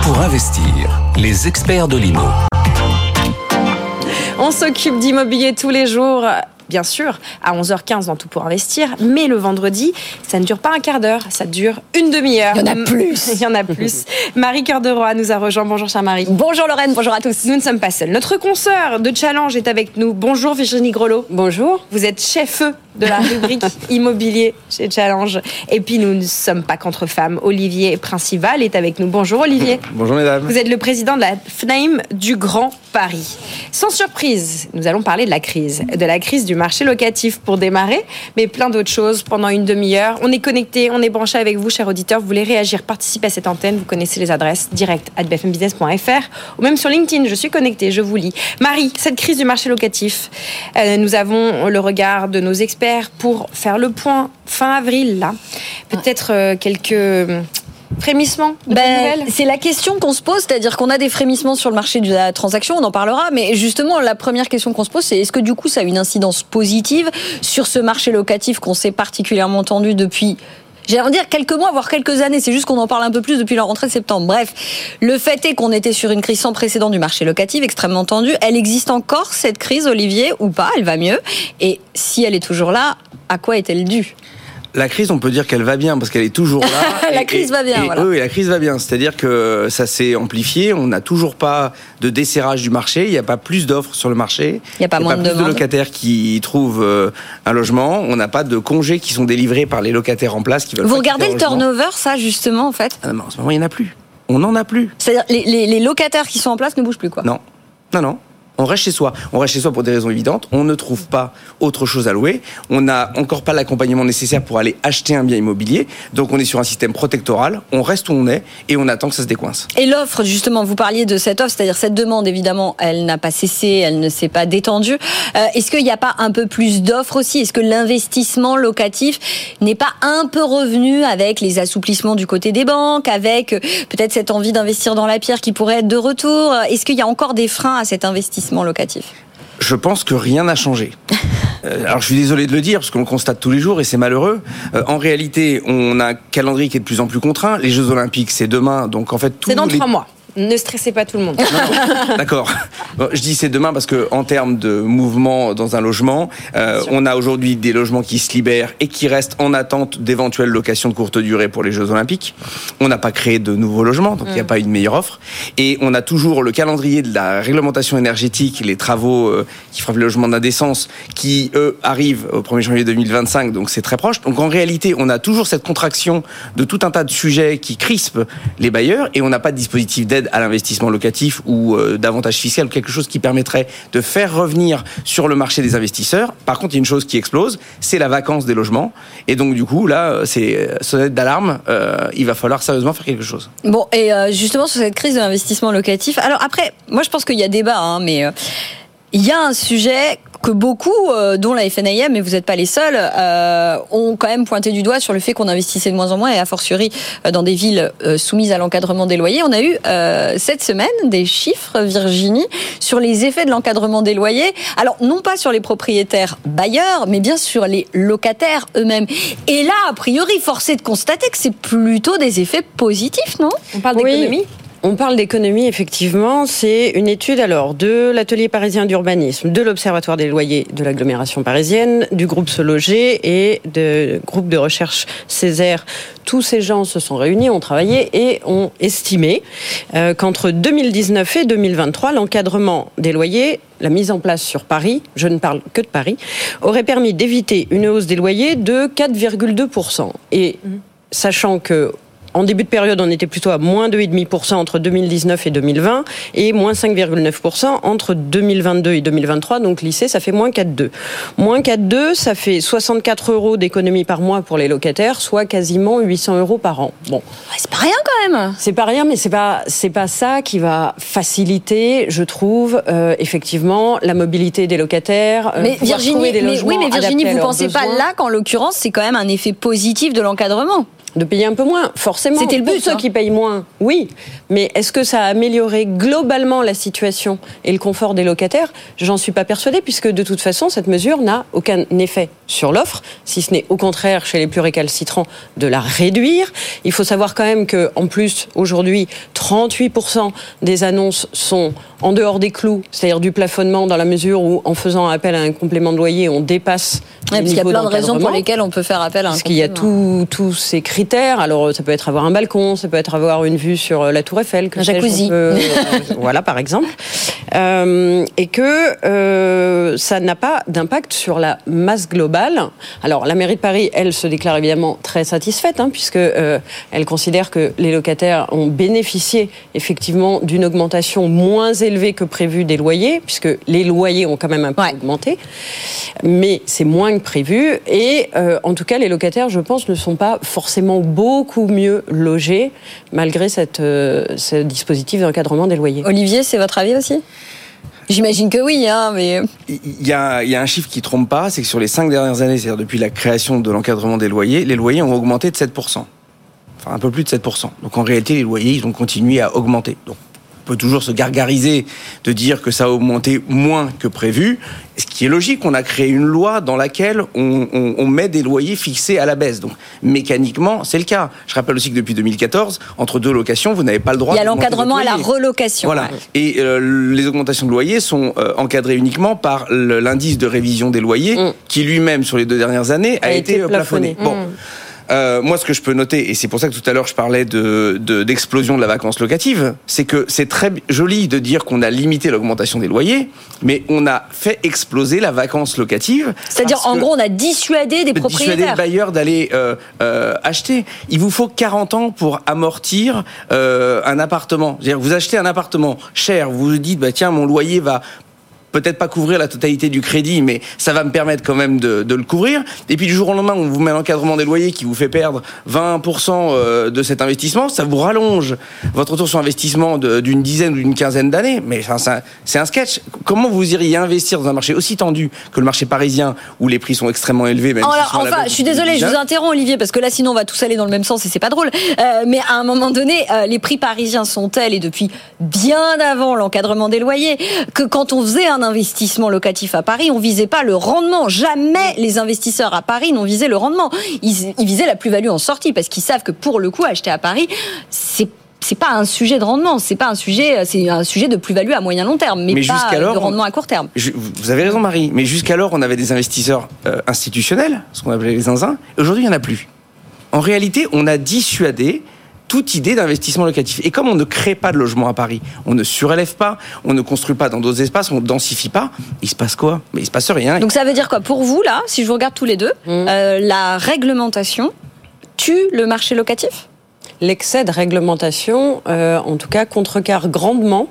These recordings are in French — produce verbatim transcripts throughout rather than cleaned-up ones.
pour investir, les experts de l'I M O. On s'occupe d'immobilier tous les jours. Bien sûr, à onze heures quinze dans Tout pour investir, mais le vendredi, ça ne dure pas un quart d'heure, ça dure une demi-heure. Il y en a plus. Il y en a plus. Marie Cœur de Roy nous a rejoint. Bonjour, chère Marie. Bonjour Lorraine, bonjour à tous. Nous ne sommes pas seuls. Notre consoeur de Challenge est avec nous. Bonjour Virginie Grelot. Bonjour. Vous êtes chef-feu de la rubrique immobilier chez Challenge. Et puis nous ne sommes pas qu'entre femmes. Olivier Principal est avec nous. Bonjour Olivier. Bonjour mesdames. Vous êtes le président de la F N A I M du Grand Paris. Sans surprise, nous allons parler de la crise, de la crise du marché locatif pour démarrer, mais plein d'autres choses pendant une demi-heure. On est connecté, on est branché avec vous, chers auditeurs. Vous voulez réagir, participer à cette antenne, vous connaissez les adresses direct arobase b f m business point f r ou même sur LinkedIn. Je suis connectée, je vous lis. Marie, cette crise du marché locatif, euh, nous avons le regard de nos experts pour faire le point fin avril, là. Peut-être euh, quelques frémissements de ben, bonnes nouvelles. C'est la question qu'on se pose, c'est-à-dire qu'on a des frémissements sur le marché de la transaction, on en parlera, mais justement la première question qu'on se pose, c'est est-ce que du coup ça a une incidence positive sur ce marché locatif qu'on s'est particulièrement tendu depuis, j'ai envie de dire quelques mois, voire quelques années, c'est juste qu'on en parle un peu plus depuis la rentrée de septembre. Bref, le fait est qu'on était sur une crise sans précédent du marché locatif, extrêmement tendue. Elle existe encore, cette crise, Olivier, ou pas? Elle va mieux? Et si elle est toujours là, à quoi est-elle due? La crise, on peut dire qu'elle va bien parce qu'elle est toujours là. La et, crise va bien, et, voilà. Oui, la crise va bien. C'est-à-dire que ça s'est amplifié. On n'a toujours pas de desserrage du marché. Il n'y a pas plus d'offres sur le marché. Il n'y a pas moins de plus demandes. de locataires qui trouvent euh, un logement. On n'a pas de congés qui sont délivrés par les locataires en place qui veulent. Vous pas regardez quitter le leur logement. turnover, ça, justement, en fait? Ah, mais en ce moment, il n'y en a plus. On n'en a plus. C'est-à-dire les, les, les locataires qui sont en place ne bougent plus, quoi. Non, non, non. On reste chez soi. On reste chez soi pour des raisons évidentes. On ne trouve pas autre chose à louer. On n'a encore pas l'accompagnement nécessaire pour aller acheter un bien immobilier. Donc on est sur un système protectoral. On reste où on est et on attend que ça se décoince. Et l'offre, justement, vous parliez de cette offre, c'est-à-dire cette demande, évidemment, elle n'a pas cessé, elle ne s'est pas détendue. Euh, est-ce qu'il n'y a pas un peu plus d'offres aussi? Est-ce que l'investissement locatif n'est pas un peu revenu avec les assouplissements du côté des banques, avec euh, peut-être cette envie d'investir dans la pierre qui pourrait être de retour? Est-ce qu'il y a encore des freins à cet investissement locatif? Je pense que rien n'a changé. Euh, alors je suis désolé de le dire parce qu'on le constate tous les jours et c'est malheureux. Euh, en réalité, on a un calendrier qui est de plus en plus contraint. Les Jeux Olympiques, c'est demain, donc en fait tous C'est dans les... trois mois. Ne stressez pas tout le monde. Non, non. D'accord. Bon, je dis c'est demain parce que en termes de mouvement dans un logement, euh, on a aujourd'hui des logements qui se libèrent et qui restent en attente d'éventuelles locations de courte durée pour les Jeux Olympiques. On n'a pas créé de nouveaux logements, donc il mmh. n'y a pas une meilleure offre. Et on a toujours le calendrier de la réglementation énergétique, les travaux euh, qui frappent les logements d'indécence, qui eux arrivent au premier janvier deux mille vingt-cinq, donc c'est très proche. Donc en réalité, on a toujours cette contraction de tout un tas de sujets qui crispent les bailleurs et on n'a pas de dispositif d'aide à l'investissement locatif ou euh, d'avantage fiscal ou quelque chose qui permettrait de faire revenir sur le marché des investisseurs. Par contre, il y a une chose qui explose, c'est la vacance des logements. Et donc, du coup, là, c'est sonnette d'alarme. Euh, il va falloir sérieusement faire quelque chose. Bon, et euh, justement, sur cette crise de l'investissement locatif, alors après, moi, je pense qu'il y a débat, hein, mais euh, il y a un sujet que beaucoup, euh, dont la F N A I M, et vous n'êtes pas les seuls, euh, ont quand même pointé du doigt sur le fait qu'on investissait de moins en moins, et a fortiori euh, dans des villes euh, soumises à l'encadrement des loyers. On a eu euh, cette semaine des chiffres, Virginie, sur les effets de l'encadrement des loyers. Alors, non pas sur les propriétaires bailleurs, mais bien sur les locataires eux-mêmes. Et là, a priori, force est de constater que c'est plutôt des effets positifs, non? On parle Oui. d'économie? On parle d'économie, effectivement. C'est une étude alors de l'Atelier parisien d'urbanisme, de l'Observatoire des loyers de l'agglomération parisienne, du groupe Se Loger et du groupe de recherche Césaire. Tous ces gens se sont réunis, ont travaillé et ont estimé euh, qu'entre deux mille dix-neuf et deux mille vingt-trois, l'encadrement des loyers, la mise en place sur Paris, je ne parle que de Paris, aurait permis d'éviter une hausse des loyers de quatre virgule deux pour cent. Et mmh. sachant que en début de période, on était plutôt à moins deux virgule cinq pour cent entre deux mille dix-neuf et deux mille vingt et moins cinq virgule neuf pour cent entre deux mille vingt-deux et deux mille vingt-trois. Donc lycée, ça fait moins quatre virgule deux. Moins quatre virgule deux, ça fait soixante-quatre euros d'économie par mois pour les locataires, soit quasiment huit cents euros par an. Bon, c'est pas rien quand même. C'est pas rien, mais c'est pas c'est pas ça qui va faciliter, je trouve, euh, effectivement, la mobilité des locataires. Euh, mais Virginie, des mais, oui, mais Virginie, vous pensez pas besoins. là qu'en l'occurrence, c'est quand même un effet positif de l'encadrement? de payer un peu moins, forcément. C'était le but, pour ceux hein. qui payent moins, oui. Mais est-ce que ça a amélioré globalement la situation et le confort des locataires ? J'en suis pas persuadée, puisque de toute façon, cette mesure n'a aucun effet sur l'offre, si ce n'est au contraire, chez les plus récalcitrants, de la réduire. Il faut savoir quand même que, en plus, aujourd'hui, trente-huit pour cent des annonces sont en dehors des clous, c'est-à-dire du plafonnement, dans la mesure où, en faisant appel à un complément de loyer, on dépasse Ouais, les parce qu'il y a niveaux plein de raisons pour d'encadrement. lesquelles on peut faire appel à un Parce qu'il y a complément. tout- tous ces critères. Alors, ça peut être avoir un balcon, ça peut être avoir une vue sur la Tour Eiffel, que Un sais-je, jacuzzi. on peut- euh, voilà, par exemple. Euh, et que euh, ça n'a pas d'impact sur la masse globale. Alors, la mairie de Paris, elle, se déclare évidemment très satisfaite, hein, puisque euh, elle considère que les locataires ont bénéficié effectivement d'une augmentation moins élevée que prévu des loyers, puisque les loyers ont quand même un peu Ouais. augmenté, mais c'est moins que prévu. Et euh, en tout cas, les locataires, je pense, ne sont pas forcément beaucoup mieux logés malgré cette, euh, ce dispositif d'encadrement des loyers. Olivier, c'est votre avis aussi ? J'imagine que oui, hein, mais... Il y a, il y a un chiffre qui trompe pas, c'est que sur les cinq dernières années, c'est-à-dire depuis la création de l'encadrement des loyers, les loyers ont augmenté de sept pour cent. Enfin, un peu plus de sept pour cent. Donc en réalité, les loyers, ils ont continué à augmenter. Donc on peut toujours se gargariser de dire que ça a augmenté moins que prévu. Ce qui est logique, on a créé une loi dans laquelle on, on, on met des loyers fixés à la baisse. Donc mécaniquement, c'est le cas. Je rappelle aussi que depuis deux mille quatorze, entre deux locations, vous n'avez pas le droit. Il y a d'augmenter l'encadrement à votre la loyer. relocation. Voilà. Et euh, les augmentations de loyers sont euh, encadrées uniquement par le- l'indice de révision des loyers, Mm. qui lui-même, sur les deux dernières années, a, A été, été euh, plafonné. plafonné. Bon. Euh, moi, ce que je peux noter, et c'est pour ça que tout à l'heure je parlais de, de, d'explosion de la vacance locative, c'est que c'est très joli de dire qu'on a limité l'augmentation des loyers, mais on a fait exploser la vacance locative. C'est-à-dire, parce en que- gros, on a dissuadé des dissuader propriétaires. le bailleur d'aller euh, euh, acheter. Il vous faut quarante ans pour amortir euh, un appartement. C'est-à-dire, vous achetez un appartement cher, vous vous dites, bah tiens, mon loyer va peut-être pas couvrir la totalité du crédit, mais ça va me permettre quand même de, de le couvrir. Et puis du jour au lendemain, on vous met l'encadrement des loyers qui vous fait perdre vingt pour cent de cet investissement, ça vous rallonge votre retour sur investissement de- d'une dizaine ou d'une quinzaine d'années. Mais enfin, c'est un- c'est un sketch. Comment vous iriez investir dans un marché aussi tendu que le marché parisien, où les prix sont extrêmement élevés, même Alors, s'ils sont à la enfin, baisse je suis depuis désolée, je déjà. vous interromps, Olivier, parce que là, sinon, on va tous aller dans le même sens et c'est pas drôle. Euh, mais à un moment donné, euh, les prix parisiens sont tels, et depuis bien avant l'encadrement des loyers, que quand on faisait un investissement locatif à Paris, on visait pas le rendement. Jamais les investisseurs à Paris n'ont visé le rendement. Ils, ils visaient la plus-value en sortie, parce qu'ils savent que pour le coup, acheter à Paris, c'est c'est pas un sujet de rendement, c'est pas un sujet, c'est un sujet de plus-value à moyen long terme, mais, Mais pas jusqu'alors, de rendement à court terme. Je- vous avez raison, Marie, mais jusqu'alors, on avait des investisseurs euh, institutionnels, ce qu'on appelait les zinzins, et aujourd'hui, il n'y en a plus. En réalité, on a dissuadé toute idée d'investissement locatif. Et comme on ne crée pas de logements à Paris, on ne surélève pas, on ne construit pas dans d'autres espaces, on ne densifie pas, il se passe quoi ? Mais il se passe rien. Donc ça veut dire quoi pour vous, là, si je vous regarde tous les deux, Mmh. euh, la réglementation tue le marché locatif ? L'excès de réglementation, euh, en tout cas, contrecarre grandement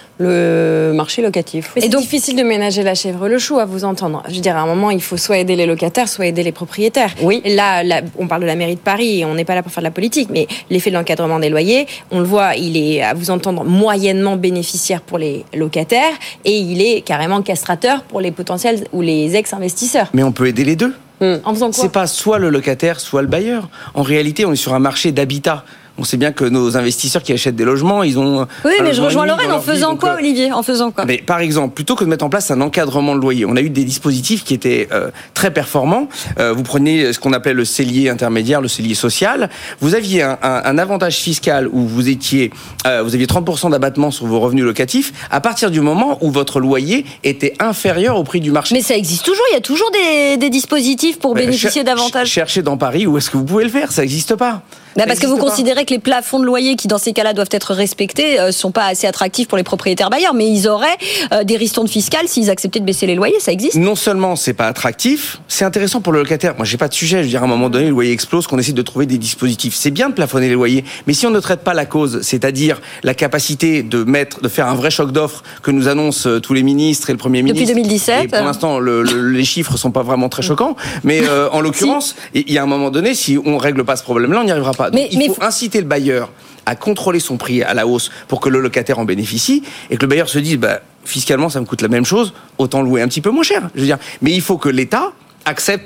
le marché locatif. Mais Et c'est donc- difficile de ménager la chèvre le chou, à vous entendre. Je veux dire, à un moment, il faut soit aider les locataires, soit aider les propriétaires. Oui. Et là, là, on parle de la mairie de Paris, et on n'est pas là pour faire de la politique, mais l'effet de l'encadrement des loyers, on le voit, il est, à vous entendre, moyennement bénéficiaire pour les locataires, et il est carrément castrateur pour les potentiels ou les ex-investisseurs. Mais on peut aider les deux. En faisant quoi ? C'est pas soit le locataire, soit le bailleur. En réalité, on est sur un marché d'habitat. On sait bien que nos investisseurs qui achètent des logements, ils ont... Oui, un mais je logement rejoins et demi Lorraine, dans en leur vie, faisant donc, quoi, euh, Olivier ? En faisant quoi ? Mais par exemple, plutôt que de mettre en place un encadrement de loyer, on a eu des dispositifs qui étaient euh, très performants. Euh, vous preniez ce qu'on appelait le cellier intermédiaire, le cellier social. Vous aviez un, un, un avantage fiscal où vous étiez, euh, vous aviez trente pour cent d'abattement sur vos revenus locatifs à partir du moment où votre loyer était inférieur au prix du marché. Mais ça existe toujours, il y a toujours des, des dispositifs pour Mais bénéficier cher- davantage. Cherchez dans Paris où est-ce que vous pouvez le faire, ça n'existe pas. Bah, Ça parce que vous existe pas. considérez que les plafonds de loyer qui, dans ces cas-là, doivent être respectés, euh, sont pas assez attractifs pour les propriétaires bailleurs, mais ils auraient euh, des ristournes fiscales s'ils acceptaient de baisser les loyers, ça existe. Non seulement c'est pas attractif, c'est intéressant pour le locataire. Moi, j'ai pas de sujet. Je veux dire, à un moment donné, le loyer explose, qu'on essaie de trouver des dispositifs. C'est bien de plafonner les loyers, mais si on ne traite pas la cause, c'est-à-dire la capacité de mettre, de faire un vrai choc d'offres que nous annoncent euh, tous les ministres et le Premier ministre. Depuis deux mille dix-sept. Et pour l'instant, le, le, les chiffres sont pas vraiment très choquants, mais euh, en l'occurrence, il y a un moment donné, si on règle pas ce problème-là, on n'y arrivera pas. Donc, Mais- il mais faut faut- inciter le bailleur à contrôler son prix à la hausse pour que le locataire en bénéficie et que le bailleur se dise bah, fiscalement ça me coûte la même chose, autant louer un petit peu moins cher. Je veux dire, mais il faut que l'État accepte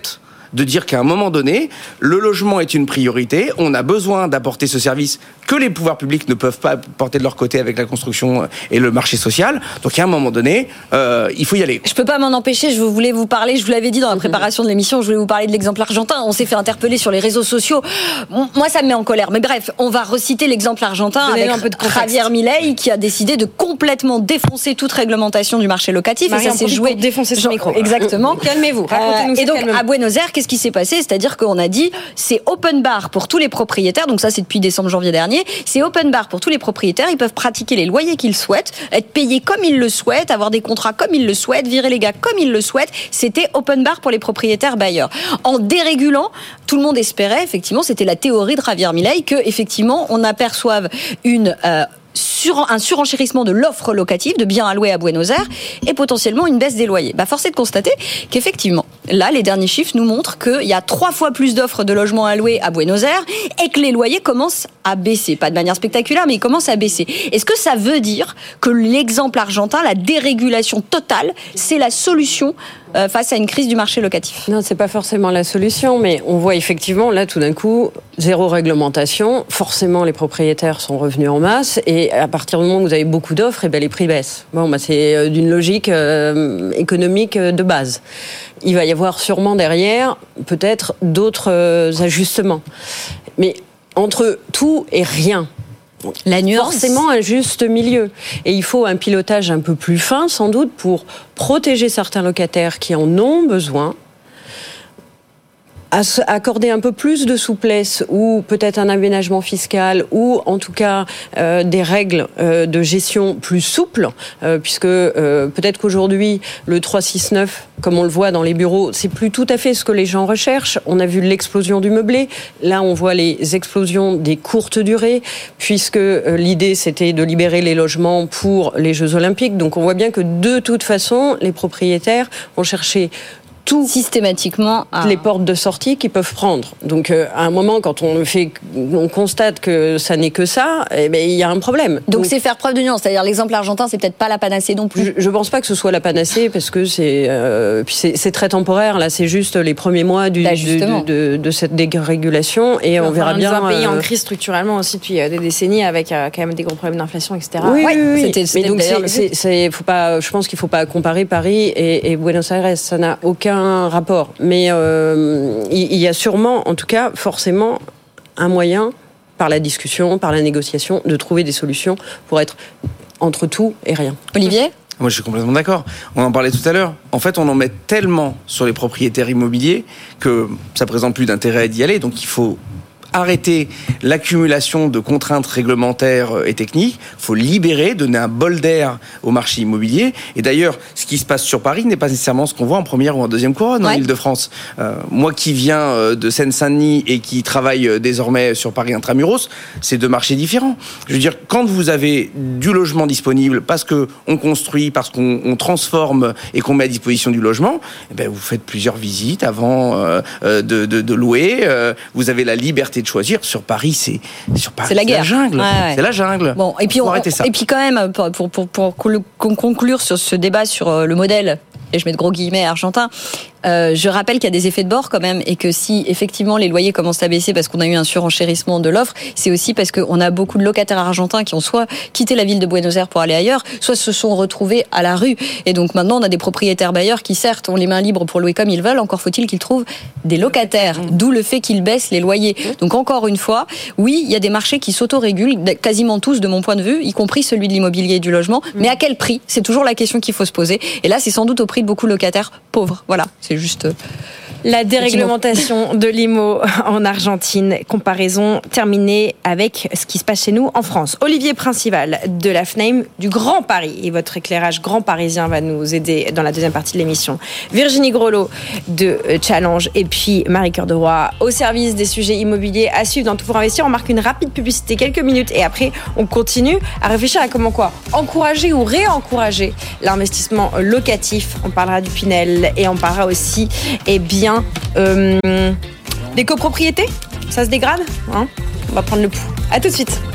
de dire qu'à un moment donné, le logement est une priorité, on a besoin d'apporter ce service que les pouvoirs publics ne peuvent pas porter de leur côté avec la construction et le marché social. Donc à un moment donné, euh, il faut y aller. Je peux pas m'en empêcher, je voulais vous parler, je vous l'avais dit dans la préparation de l'émission, je voulais vous parler de l'exemple argentin. On s'est fait interpeller sur les réseaux sociaux. Moi, ça me met en colère. Mais bref, on va reciter l'exemple argentin avec un peu de Javier Milei qui a décidé de complètement défoncer toute réglementation du marché locatif. Marie, et ça s'est joué. Défoncer son micro. Exactement. Calmez-vous. Euh, et donc, à Buenos Aires, qu'est-ce qui s'est passé? C'est-à-dire qu'on a dit, c'est open bar pour tous les propriétaires. Donc ça, c'est depuis décembre, janvier dernier. C'est open bar pour tous les propriétaires. Ils peuvent pratiquer les loyers qu'ils souhaitent, être payés comme ils le souhaitent, avoir des contrats comme ils le souhaitent, virer les gars comme ils le souhaitent. C'était open bar pour les propriétaires bailleurs. En dérégulant, tout le monde espérait, effectivement, c'était la théorie de Javier Milei, que effectivement, on aperçoive une euh, Sur un surenchérissement de l'offre locative de biens à louer à Buenos Aires et potentiellement une baisse des loyers. Bah, force est de constater qu'effectivement, là, les derniers chiffres nous montrent qu'il y a trois fois plus d'offres de logements à louer à Buenos Aires et que les loyers commencent à baisser. Pas de manière spectaculaire, mais ils commencent à baisser. Est-ce que ça veut dire que l'exemple argentin, la dérégulation totale, c'est la solution euh, face à une crise du marché locatif? Non, c'est pas forcément la solution, mais on voit effectivement, là, tout d'un coup, zéro réglementation. Forcément, les propriétaires sont revenus en masse et à partir du moment où vous avez beaucoup d'offres, et ben les prix baissent. Bon, bah, c'est d'une logique euh, économique de base. Il va y avoir sûrement derrière, peut-être, d'autres euh, ajustements. Mais entre tout et rien, la nuance. Forcément un juste milieu. Et il faut un pilotage un peu plus fin, sans doute, pour protéger certains locataires qui en ont besoin, accorder un peu plus de souplesse ou peut-être un aménagement fiscal ou en tout cas euh, des règles euh, de gestion plus souples euh, puisque euh, peut-être qu'aujourd'hui le trois cent soixante-neuf comme on le voit dans les bureaux c'est plus tout à fait ce que les gens recherchent. On a vu l'explosion du meublé, là on voit les explosions des courtes durées puisque euh, l'idée c'était de libérer les logements pour les Jeux Olympiques, donc on voit bien que de toute façon les propriétaires vont chercher tout systématiquement à... les portes de sortie qu'ils peuvent prendre. Donc euh, à un moment, quand on fait, on constate que ça n'est que ça, eh ben il y a un problème. Donc, Donc c'est faire preuve de nuance. C'est-à-dire l'exemple argentin, c'est peut-être pas la panacée non plus. Je, je pense pas que ce soit la panacée parce que c'est, euh, puis c'est, c'est très temporaire. Là, c'est juste les premiers mois du, de, de, de cette dérégulation et enfin, on verra bien. On est un pays euh... en crise structurellement aussi depuis des décennies avec euh, quand même des gros problèmes d'inflation, et cetera. Oui, ouais, oui, oui. C'était, c'était mais donc c'est, c'est, c'est, faut pas. Je pense qu'il faut pas comparer Paris et, et Buenos Aires. Ça n'a aucun rapport. Mais euh, il y a sûrement, en tout cas, forcément, un moyen, par la discussion, par la négociation, de trouver des solutions pour être entre tout et rien. Olivier ? Moi, je suis complètement d'accord. On en parlait tout à l'heure. En fait, on en met tellement sur les propriétaires immobiliers que ça présente plus d'intérêt d'y aller. Donc, il faut arrêter l'accumulation de contraintes réglementaires et techniques. Il faut libérer, donner un bol d'air au marché immobilier. Et d'ailleurs, ce qui se passe sur Paris n'est pas nécessairement ce qu'on voit en première ou en deuxième couronne ouais. en Île-de-France. Euh, moi qui viens de Seine-Saint-Denis et qui travaille désormais sur Paris Intramuros, c'est deux marchés différents. Je veux dire, quand vous avez du logement disponible parce qu'on construit, parce qu'on on transforme et qu'on met à disposition du logement, eh ben vous faites plusieurs visites avant euh, de, de, de louer. Euh, vous avez la liberté de choisir. Sur Paris, c'est sur Paris, c'est la, c'est guerre. la jungle. Ouais, ouais. C'est la jungle. Bon, et puis on, arrêter ça. Et puis quand même, pour, pour, pour, pour conclure sur ce débat sur le modèle, et je mets de gros guillemets argentin, euh, je rappelle qu'il y a des effets de bord quand même et que si effectivement les loyers commencent à baisser parce qu'on a eu un surenchérissement de l'offre, c'est aussi parce qu'on a beaucoup de locataires argentins qui ont soit quitté la ville de Buenos Aires pour aller ailleurs, soit se sont retrouvés à la rue. Et donc maintenant on a des propriétaires bailleurs qui certes ont les mains libres pour louer comme ils veulent, encore faut-il qu'ils trouvent des locataires, d'où le fait qu'ils baissent les loyers. Donc encore une fois, oui, il y a des marchés qui s'autorégulent, quasiment tous de mon point de vue, y compris celui de l'immobilier et du logement, mais à quel prix ? C'est toujours la question qu'il faut se poser. Et là c'est sans doute au prix de beaucoup de locataires pauvres. Voilà, c'est juste... La déréglementation de l'I M O en Argentine, comparaison terminée avec ce qui se passe chez nous en France. Olivier Principal de la F N A I M du Grand Paris et votre éclairage grand parisien va nous aider dans la deuxième partie de l'émission. Virginie Grelot de Challenge et puis Marie Cœur de Roy au service des sujets immobiliers à suivre dans Tout pour investir. On marque une rapide publicité, quelques minutes et après on continue à réfléchir à comment quoi encourager ou réencourager l'investissement locatif. On parlera du Pinel et on parlera aussi eh bien Euh, des copropriétés, ça se dégrade, hein ? On va prendre le pouls. À tout de suite.